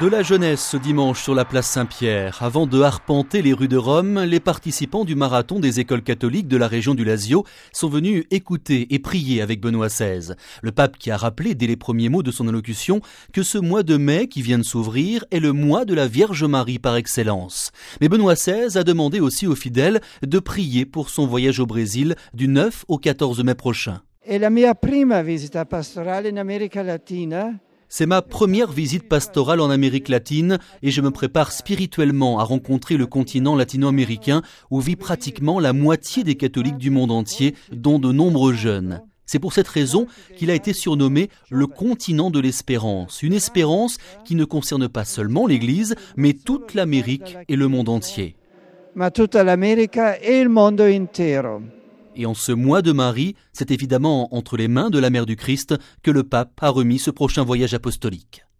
De la jeunesse ce dimanche sur la place Saint-Pierre. Avant de arpenter les rues de Rome, les participants du marathon des écoles catholiques de la région du Lazio sont venus écouter et prier avec Benoît XVI. Le pape qui a rappelé dès les premiers mots de son allocution que ce mois de mai qui vient de s'ouvrir est le mois de la Vierge Marie par excellence. Mais Benoît XVI a demandé aussi aux fidèles de prier pour son voyage au Brésil du 9 au 14 mai prochain. È la mia prima visita pastorale in America Latina. C'est ma première visite pastorale en Amérique latine et je me prépare spirituellement à rencontrer le continent latino-américain où vit pratiquement la moitié des catholiques du monde entier, dont de nombreux jeunes. C'est pour cette raison qu'il a été surnommé le continent de l'espérance, une espérance qui ne concerne pas seulement l'Église, mais toute l'Amérique et le monde entier. Ma tutta l'America e il mondo intero. Et en ce mois de Marie, c'est évidemment entre les mains de la Mère du Christ que le pape a remis ce prochain voyage apostolique.